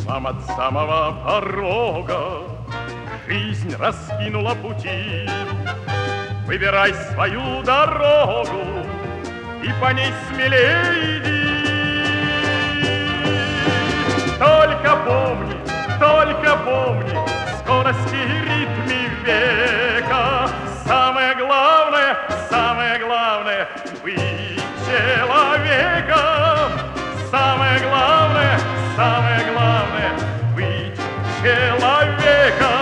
Вам от самого порога жизнь раскинула пути. Выбирай свою дорогу и по ней смелее иди. Только помни скорости и ритме века. Самое главное быть человеком. Самое главное быть человеком.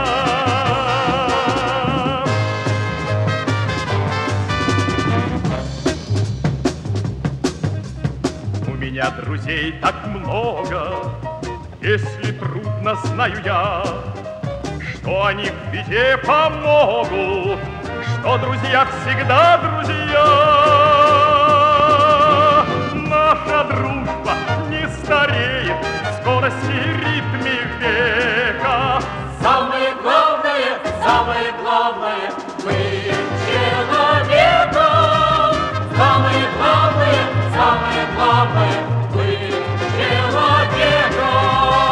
У меня друзей так много, если трудно, знаю я, что они в беде помогут, что друзья всегда друзья. Наша дружба не стареет в скорости и ритме века. Самое главное быть человеком. Самое главное быть человеком.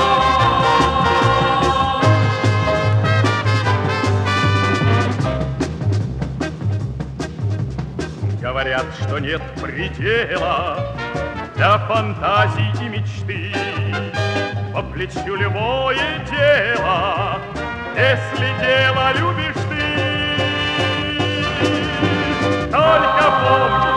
Говорят, что нет предела для фантазий и мечты. По плечу любое дело, если дело любишь ты. Только помни,